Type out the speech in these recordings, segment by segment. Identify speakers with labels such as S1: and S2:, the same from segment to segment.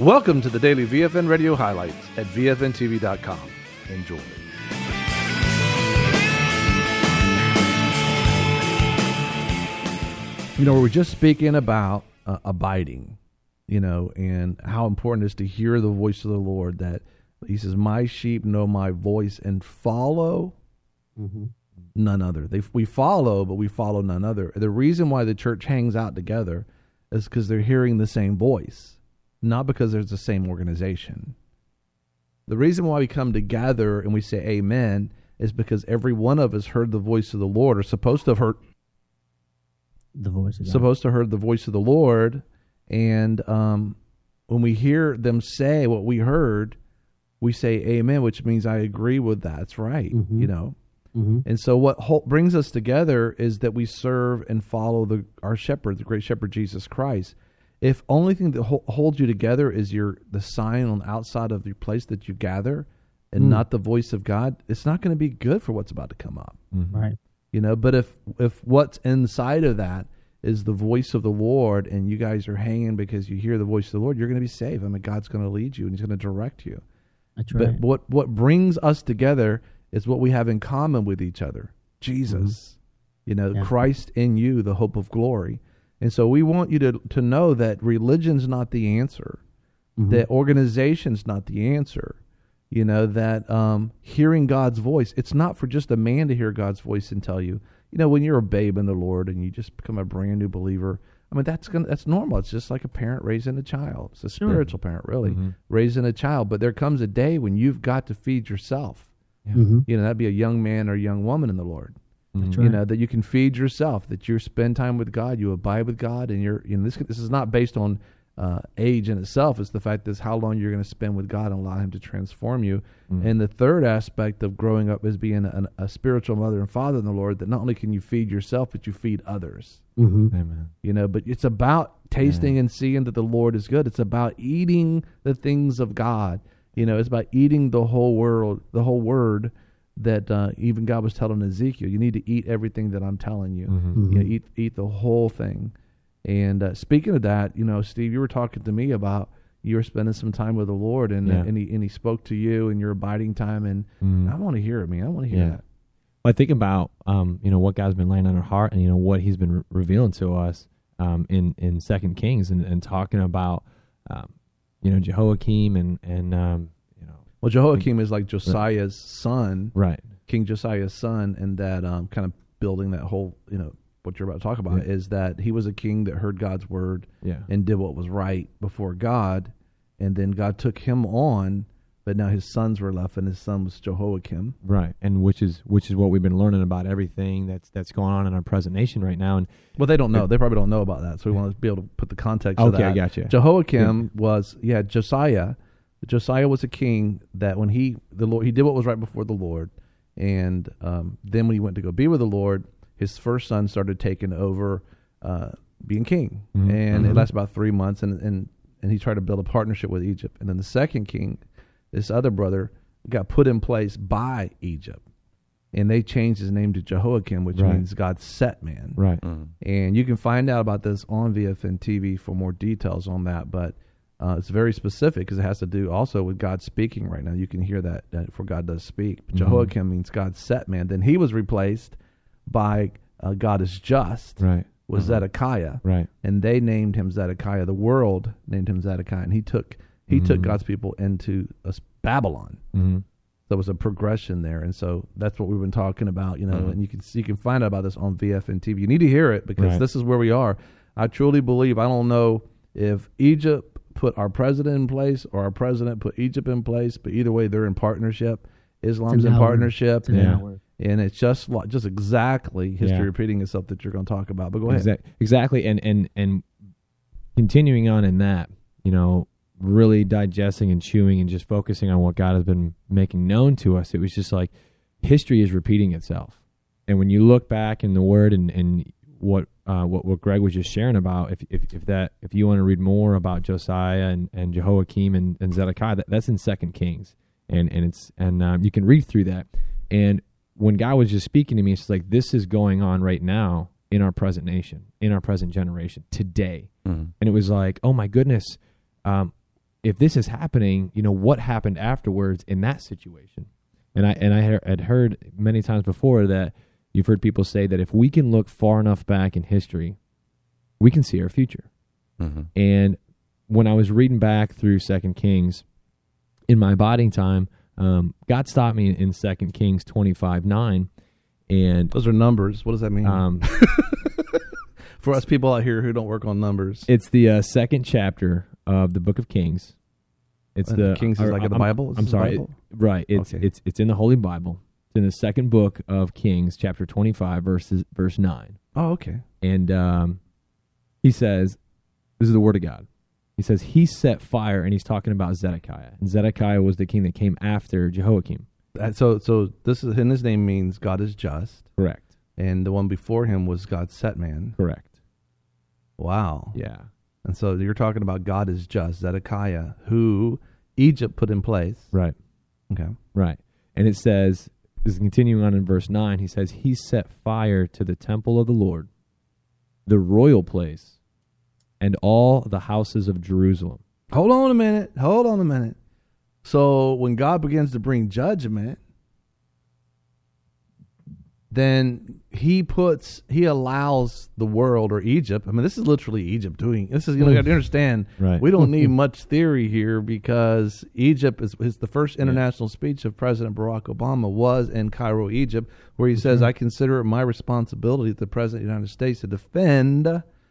S1: Welcome to the daily VFN Radio highlights at VFNTV.com. Enjoy. You know, we're just speaking about abiding, you know, and how important it is to hear the voice of the Lord, that he says, my sheep know my voice and follow none other. We follow, but we follow none other. The reason why the church hangs out together is because they're hearing the same voice, not because there's the same organization. The reason why we come together and we say amen is because every one of us heard the voice of the Lord, or supposed to have heard
S2: the voice of God.
S1: Supposed to heard the voice of the Lord. And when we hear them say what we heard, we say amen, which means I agree with that. That's right, you know. And so what brings us together is that we serve and follow our shepherd, the great shepherd, Jesus Christ. If only thing that holds you together is the sign on the outside of the place that you gather and not the voice of God, it's not going to be good for what's about to come up.
S2: Right.
S1: You know, but if what's inside of that is the voice of the Lord, and you guys are hanging because you hear the voice of the Lord, you're going to be saved. I mean, God's going to lead you and he's going to direct you.
S2: That's right.
S1: But what brings us together is what we have in common with each other. Jesus, you know, Christ in you, the hope of glory. And so we want you to know that religion's not the answer, that organization's not the answer, you know, that hearing God's voice, it's not for just a man to hear God's voice and tell you, you know, when you're a babe in the Lord and you just become a brand new believer, I mean, that's normal. It's just like a parent raising a child. It's a spiritual parent, really, raising a child. But there comes a day when you've got to feed yourself. You know, that'd be a young man or a young woman in the Lord.
S2: That's
S1: You
S2: right.
S1: know, that you can feed yourself, that you spend time with God, you abide with God, and this is not based on age in itself. It's the fact is how long you're going to spend with God and allow him to transform you. And the third aspect of growing up is being a spiritual mother and father in the Lord, that not only can you feed yourself, but you feed others.
S3: Amen.
S1: You know, but it's about tasting and seeing that the Lord is good. It's about eating the things of God. You know, it's about eating the whole word that even God was telling Ezekiel. You need to eat everything that I'm telling you. You know, eat the whole thing. And speaking of that, you know, Steve, you were talking to me about you were spending some time with the Lord, and he spoke to you in your abiding time, and I want to hear it, man. I want to hear that.
S3: Well, I think about you know, what God's been laying on our heart, and you know what He's been revealing to us in 2 Kings, and talking about you know, Jehoiakim and you know.
S1: Well, Jehoiakim is like Josiah's son,
S3: right?
S1: King Josiah's son, and that kind of building that whole, you know, what you're about to talk about is that he was a king that heard God's word and did what was right before God, and then God took him on, but now his sons were left, and his son was Jehoiakim.
S3: Right, and which is what we've been learning about everything that's going on in our present nation right now. And
S1: well, they don't know. They probably don't know about that, so we want to be able to put the context of that.
S3: Okay, I got you.
S1: Jehoiakim was, Josiah. Josiah was a king that when he did what was right before the Lord, and then when he went to go be with the Lord, his first son started taking over being king, and it lasted about 3 months, and he tried to build a partnership with Egypt. And then the second king, this other brother, got put in place by Egypt, and they changed his name to Jehoiakim, which means God's set man.
S3: Right.
S1: And you can find out about this on VFN TV for more details on that, but it's very specific because it has to do also with God speaking right now. You can hear that for God does speak. But Jehoiakim means God's set man. Then he was replaced by God is just, was Zedekiah.
S3: Right.
S1: And they named him Zedekiah. The world named him Zedekiah. And he took God's people into Babylon. There was a progression there. And so that's what we've been talking about, you know, and you can find out about this on VFN TV. You need to hear it because this is where we are. I truly believe, I don't know if Egypt put our president in place or our president put Egypt in place, but either way, they're in partnership. Islam's in partnership. And it's just exactly history repeating itself that you're going to talk about. But go ahead.
S3: Exactly. And continuing on in that, you know, really digesting and chewing and just focusing on what God has been making known to us, it was just like history is repeating itself. And when you look back in the Word and what Greg was just sharing about, if you want to read more about Josiah and Jehoiakim and Zedekiah, that's in 2 Kings, and you can read through that. And when God was just speaking to me, it's just like, this is going on right now in our present nation, in our present generation today. And it was like, oh my goodness, if this is happening, what happened afterwards in that situation? And I had heard many times before that you've heard people say that if we can look far enough back in history, we can see our future. Mm-hmm. And when I was reading back through 2 Kings in my abiding time, God stopped me in 2 Kings 25:9. And
S1: those are numbers. What does that mean? For us people out here who don't work on numbers.
S3: It's the second chapter of the book of Kings. It's the
S1: Kings is like in the Bible?
S3: I'm sorry. Right. It's in the Holy Bible. It's in the second book of Kings, chapter 25, verse 9.
S1: Oh, okay.
S3: And he says, this is the word of God. He says, he set fire, and he's talking about Zedekiah. And Zedekiah was the king that came after Jehoiakim.
S1: So this is, and his name means God is just.
S3: Correct.
S1: And the one before him was God set man.
S3: Correct.
S1: Wow.
S3: Yeah.
S1: And so you're talking about God is just, Zedekiah, who Egypt put in place.
S3: Right.
S1: Okay.
S3: Right. And it says, this is continuing on in verse 9, he says, he set fire to the temple of the Lord, the royal place, and all the houses of Jerusalem.
S1: Hold on a minute. So when God begins to bring judgment, then he allows the world, or Egypt. I mean, this is literally Egypt doing this. Is, you got to understand.
S3: Right.
S1: We don't need much theory here, because Egypt is the first international speech of President Barack Obama was in Cairo, Egypt, where he says, "I consider it my responsibility as the President of the United States to defend,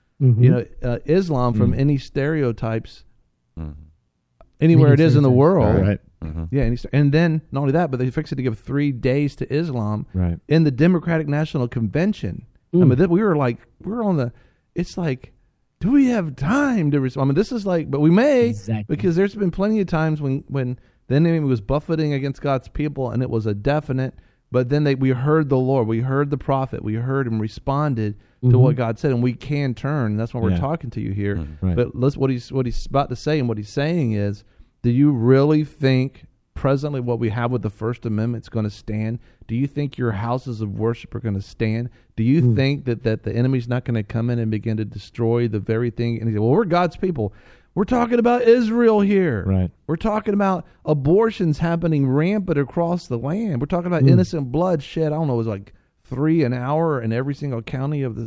S1: Islam from any stereotypes, anywhere it is in the world."
S3: Right.
S1: Mm-hmm. Yeah, and then not only that, but they fixed it to give 3 days to Islam in the Democratic National Convention. I mean, we were on the. It's like, do we have time to respond? I mean, this is like, but we may, because there's been plenty of times when the enemy was buffeting against God's people, and it was a definite. But then we heard the Lord, we heard the prophet, we heard him responded to what God said, and we can turn. That's why we're talking to you here.
S3: Mm-hmm. Right.
S1: But what he's about to say, and what he's saying is, do you really think presently what we have with the First Amendment is going to stand? Do you think your houses of worship are going to stand? Do you think that the enemy's not going to come in and begin to destroy the very thing? And he said, well, we're God's people. We're talking about Israel here.
S3: Right.
S1: We're talking about abortions happening rampant across the land. We're talking about innocent blood shed. I don't know, it was like 3 an hour in every single county of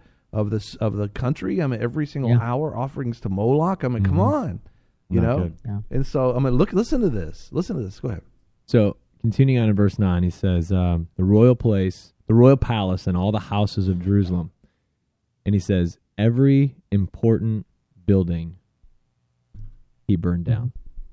S1: the country. I mean, every single hour offerings to Moloch. I mean, come on. You know?
S2: Yeah.
S1: And so, I mean, listen to this. Go ahead.
S3: So, continuing on in verse 9, he says, the royal place, the royal palace, and all the houses of Jerusalem. And he says, every important building he burned down.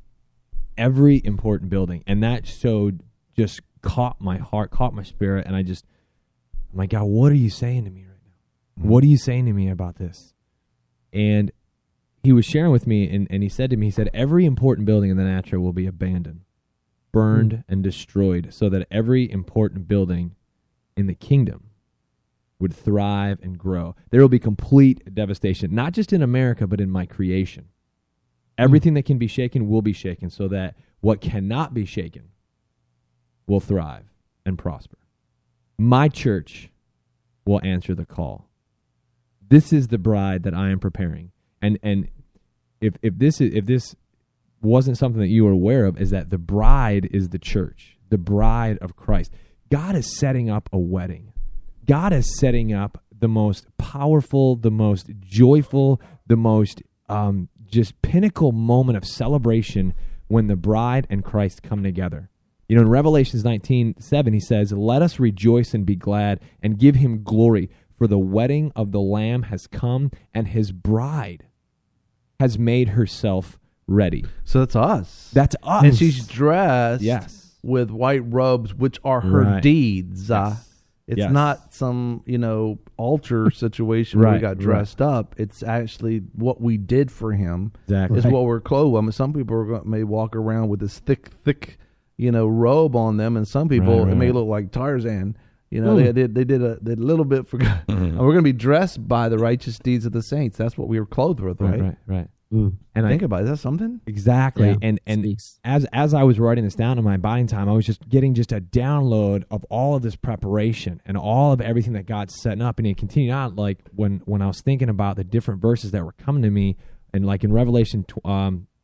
S3: Every important building. And that just caught my heart, caught my spirit. And I'm like, God, what are you saying to me right now? What are you saying to me about this? And he was sharing with me, and he said to me, every important building in the natural will be abandoned, burned, and destroyed, so that every important building in the kingdom would thrive and grow. There will be complete devastation, not just in America, but in my creation. Everything that can be shaken will be shaken, so that what cannot be shaken will thrive and prosper. My church will answer the call. This is the bride that I am preparing. And if this wasn't something that you were aware of, is that the bride is the church, the bride of Christ. God is setting up a wedding. God is setting up the most powerful, the most joyful, the most just pinnacle moment of celebration when the bride and Christ come together. You know, in Revelations 19:7, he says, "Let us rejoice and be glad and give him glory, for the wedding of the Lamb has come, and his bride has made herself ready."
S1: So that's us.
S3: That's us.
S1: And she's dressed with white robes, which are her deeds. It's not some, altar situation where we got dressed up. It's actually what we did for him.
S3: Exactly.
S1: Is what we're clothed. I mean, some people may walk around with this thick, robe on them, and some people it may look like Tarzan. They did a little bit for God. And we're going to be dressed by the righteous deeds of the saints. That's what we were clothed with, right?
S3: Right.
S1: And think about it. Is that something?
S3: Exactly.
S2: Yeah,
S3: and as I was writing this down in my abiding time, I was just getting a download of all of this preparation and all of everything that God's setting up. And it continued on, like when I was thinking about the different verses that were coming to me, and like in Revelation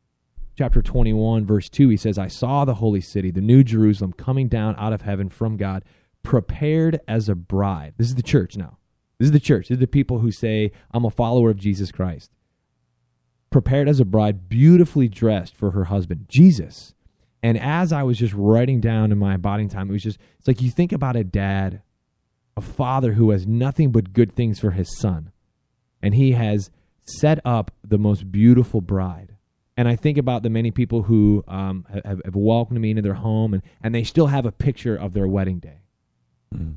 S3: chapter 21, verse 2, he says, I saw the holy city, the new Jerusalem, coming down out of heaven from God, prepared as a bride. This is the church now. This is the church. This is the people who say, I'm a follower of Jesus Christ. Prepared as a bride, beautifully dressed for her husband, Jesus. And as I was just writing down in my abiding time, it's like you think about a dad, a father who has nothing but good things for his son. And he has set up the most beautiful bride. And I think about the many people who have welcomed me into their home, and they still have a picture of their wedding day. Mm.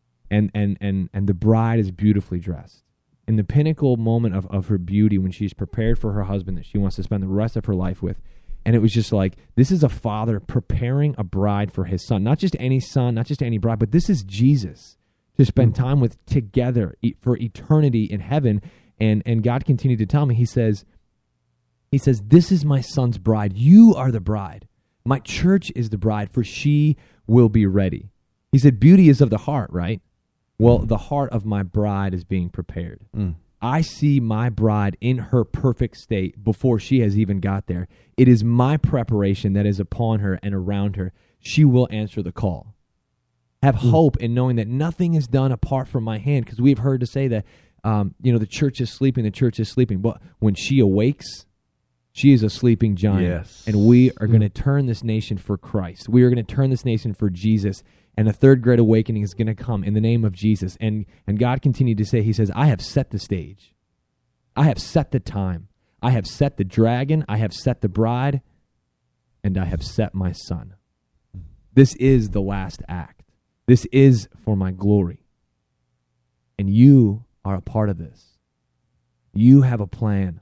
S3: And the bride is beautifully dressed. In the pinnacle moment of her beauty, when she's prepared for her husband that she wants to spend the rest of her life with. And it was just like, this is a father preparing a bride for his son. Not just any son, not just any bride, but this is Jesus to spend time with together for eternity in heaven. And God continued to tell me, he says, this is my son's bride. You are the bride. My church is the bride, for she will be ready. He said, beauty is of the heart, right? Well, the heart of my bride is being prepared. Mm. I see my bride in her perfect state before she has even got there. It is my preparation that is upon her and around her. She will answer the call. Have hope in knowing that nothing is done apart from my hand, because we've heard to say that, the church is sleeping, the church is sleeping. But when she awakes, she is a sleeping giant.
S1: Yes.
S3: And we are going to turn this nation for Christ. We are going to turn this nation for Jesus. And a third great awakening is going to come in the name of Jesus. And God continued to say, he says, I have set the stage. I have set the time. I have set the dragon. I have set the bride. And I have set my son. This is the last act. This is for my glory. And you are a part of this. You have a plan.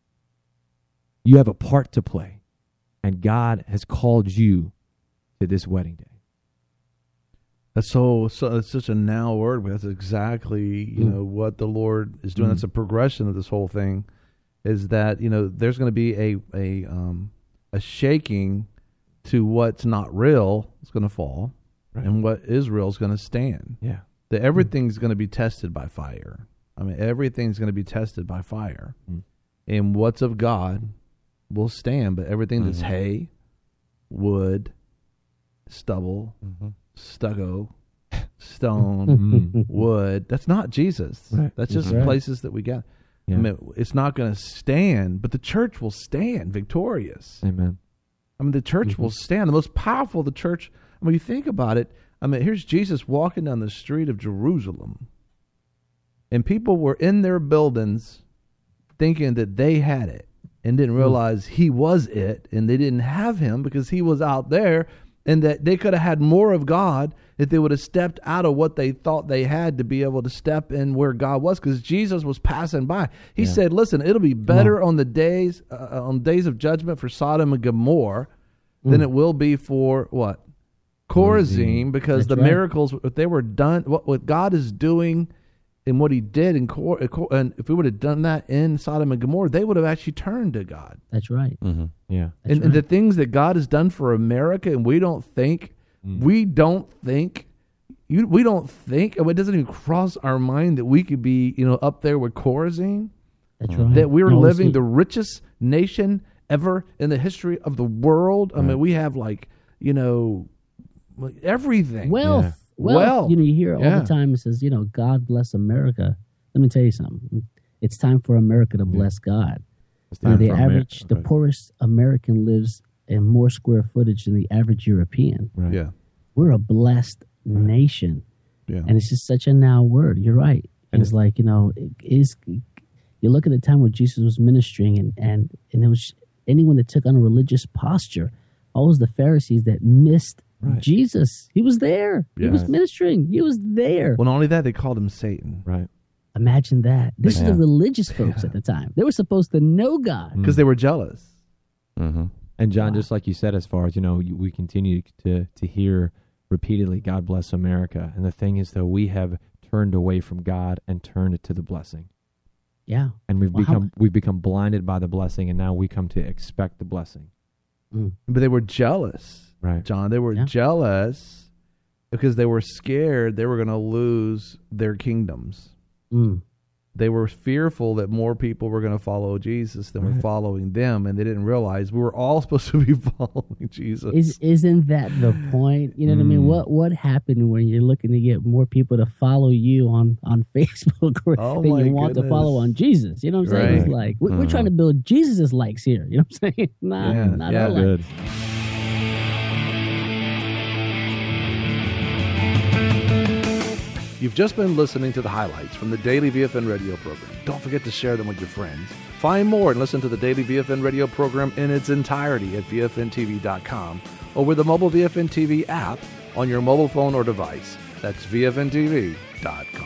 S3: You have a part to play. And God has called you to this wedding day.
S1: That's so it's such a now word, but that's exactly, what the Lord is doing. That's a progression of this whole thing, is that, there's going to be a shaking to what's not real is going to fall, right, and what is real is going to stand.
S3: Yeah.
S1: That everything's going to be tested by fire. I mean, everything's going to be tested by fire. And what's of God will stand, but everything that's hay, wood, stubble, stucco, stone, wood, that's not Jesus.
S3: Right.
S1: That's just places that we got.
S3: Yeah.
S1: I mean, it's not going to stand, but the church will stand victorious.
S3: Amen.
S1: I mean, the church will stand. The most powerful of the church, I mean, you think about it, I mean, here's Jesus walking down the street of Jerusalem, and people were in their buildings thinking that they had it and didn't realize he was it, and they didn't have him because he was out there, and that they could have had more of God if they would have stepped out of what they thought they had to be able to step in where God was, because Jesus was passing by. He said, listen, it'll be better on the days of judgment for Sodom and Gomorrah than it will be for what? Chorazin, because the miracles, if they were done, what God is doing and what he did and if we would have done that in Sodom and Gomorrah, they would have actually turned to God.
S2: That's right.
S3: Mm-hmm. Yeah.
S2: That's
S1: and the things that God has done for America, and we don't think, and it doesn't even cross our mind that we could be, up there with Chorazin.
S2: That's right.
S1: That we're living the richest nation ever in the history of the world. I mean, we have everything.
S2: Wealth.
S3: Yeah.
S2: Wealth. You hear all the time, it says, God bless America. Let me tell you something. It's time for America to bless God. The poorest American lives in more square footage than the average European.
S3: Right.
S1: Yeah.
S2: We're a blessed nation.
S1: Yeah.
S2: And it's just such a now word. You're right. And it's like, you look at the time where Jesus was ministering and it was anyone that took on a religious posture, all was the Pharisees that missed Jesus. He was there.
S1: Yeah.
S2: He was ministering. He was there.
S1: Well, not only that, they called him Satan.
S3: Right.
S2: Imagine that. This is the religious folks at the time. They were supposed to know God.
S1: Because they were jealous.
S3: Mm-hmm. And John, just like you said, as far as, we continue to hear repeatedly, God bless America. And the thing is, though, we have turned away from God and turned it to the blessing.
S2: Yeah.
S3: And we've become blinded by the blessing, and now we come to expect the blessing.
S1: But they were jealous.
S3: Right.
S1: John, they were jealous because they were scared they were going to lose their kingdoms. they were fearful that more people were going to follow Jesus than were following them, and they didn't realize we were all supposed to be following Jesus.
S2: Isn't that the point? You know what I mean? What happened when you're looking to get more people to follow you on Facebook than you want to follow on Jesus? You know what I'm saying? It's like we're trying to build Jesus' likes here. You know what I'm saying? Not our likes.
S1: You've just been listening to the highlights from the Daily VFN radio program. Don't forget to share them with your friends. Find more and listen to the Daily VFN radio program in its entirety at VFNTV.com or with the mobile VFN TV app on your mobile phone or device. That's VFNTV.com.